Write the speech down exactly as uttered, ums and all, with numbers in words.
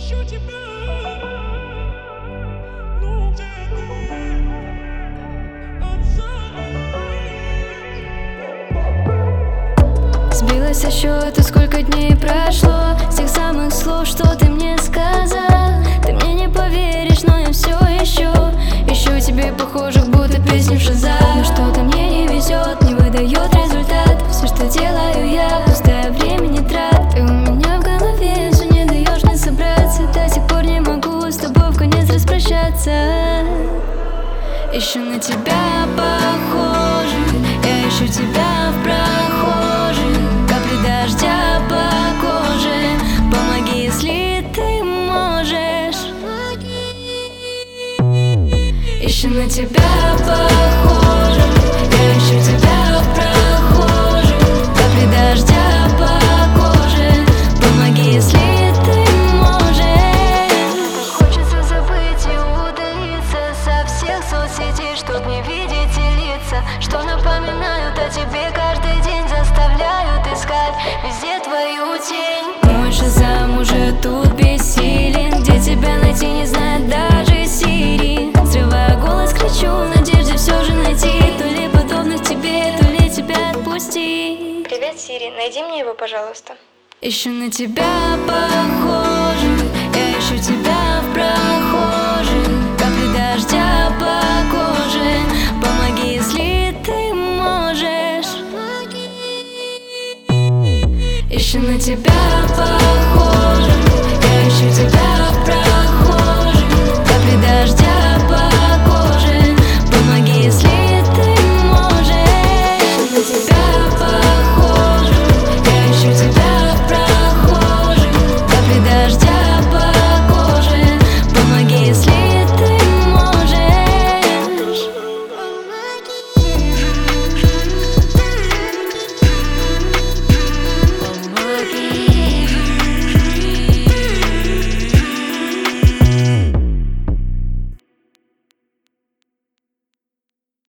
ищу тебя, ну где ты? Сбилась со счета, сколько дней прошло с тех самых слов, что ты мне сказал. Ты мне не поверишь, но я все еще ищу тебе похожих, будто песни в шаза. Но что-то мне не везет, не выдает результат. Все, что делаю я, пустое времени трат. Ты у меня в голове, все не даешь мне собраться. До сих пор не могу с тобой в конец распрощаться. Ищу на тебя похожих, я ищу тебя в прохожих, капли дождя по коже. Помоги, если ты можешь. Ищу на тебя похожих, я ищу тебя в прохожих, капли дождя по коже. Помоги, если ты можешь. Хочется забыть и удалиться со всех соцсетей, чтоб не видеть и лица, что напоминают о тебе каждый день, заставляют искать везде твою тень. Мой шазам уже тут бессилен, где тебя найти не знает даже Сири. Срывая голос, кричу в надежде все же найти то ли подобных тебе, то ли тебя отпусти. Привет, Сири, найди мне его, пожалуйста. Ищу на тебя похожих, я ищу тебя в прохожих, капли дождя по коже. Помоги, если ты можешь. Ищу на тебя похожих, я ищу тебя